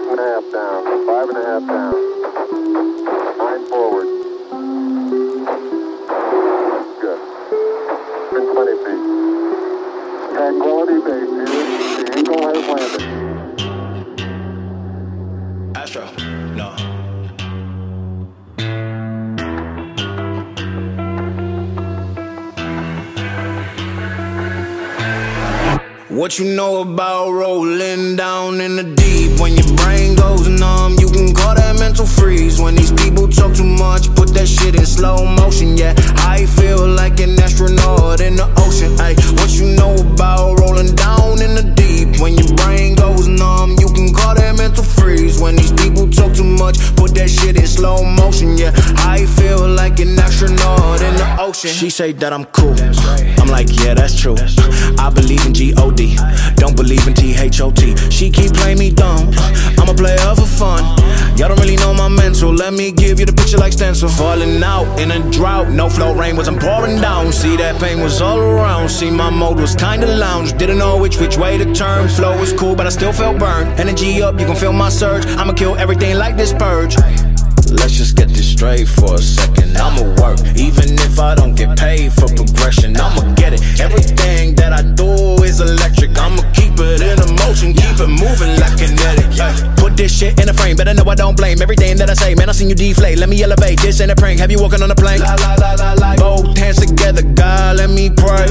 6.5 down, 5.5 down, 9 forward. Good. In 20 feet. Tranquility Base here. The Eagle has landed. Astro, no. What you know about rolling down in the deep? When your brain goes numb, you can call that mental freeze. When these people talk too much, put that shit in slow motion. Yeah, I feel like an astronaut in the ocean. Ay, what you know about rolling down in the deep? When your brain goes numb, you can call that mental freeze. When these people talk too much, put that shit in slow motion. Yeah, I feel like an astronaut in the ocean. She say that I'm cool. I'm like, yeah, that's true. I believe in G-O-D, don't believe in T-H-O-T. She keep playing me dumb, I'm a player for fun. Y'all don't really know my mental, let me give you the picture like stencil. Falling out in a drought, no flow, rain wasn't pouring down. See, that pain was all around, see, my mode was kinda lounge. Didn't know which way to turn, flow was cool but I still felt burned. Energy up, you can feel my surge, I'ma kill everything like this purge. Let's just get this straight for a second. I'ma work, even if I don't get paid for progression. I'ma get it, everything that I do is electric. I'ma keep it in motion, keep it moving like kinetic. Put this shit in a frame, better know I don't blame everything that I say. Man, I seen you deflate, let me elevate, this ain't a prank. Have you walking on a plane? Both hands together, God, let me pray.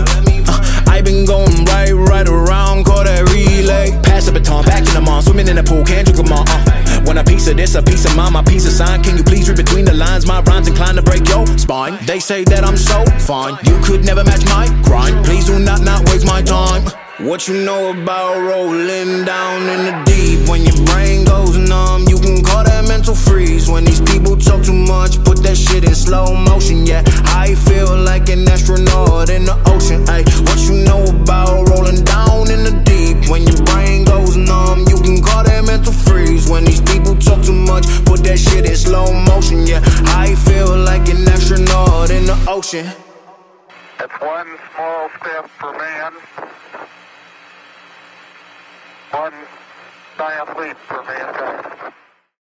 I been going right around, call that relay. Pass the baton, back in the mall, swimming in the pool, can't drink them all. Want a piece of this, a piece of mine, my piece of sign. Can you please read between the lines? My rhymes inclined to break your spine. They say that I'm so fine, you could never match my grind. Please do not waste my time. What you know about rolling down in the deep? When your brain goes numb, you can call that mental freeze. When these people talk too much, put that shit in slow motion. Yeah, I feel like an astronaut in the ocean. Ay, what you know about rolling down in the deep? When your brain goes numb, you can call that mental freeze. When these people talk too much, put that shit in slow motion. Yeah, I feel like an astronaut in the ocean. That's one small step for man, one giant leap for mankind.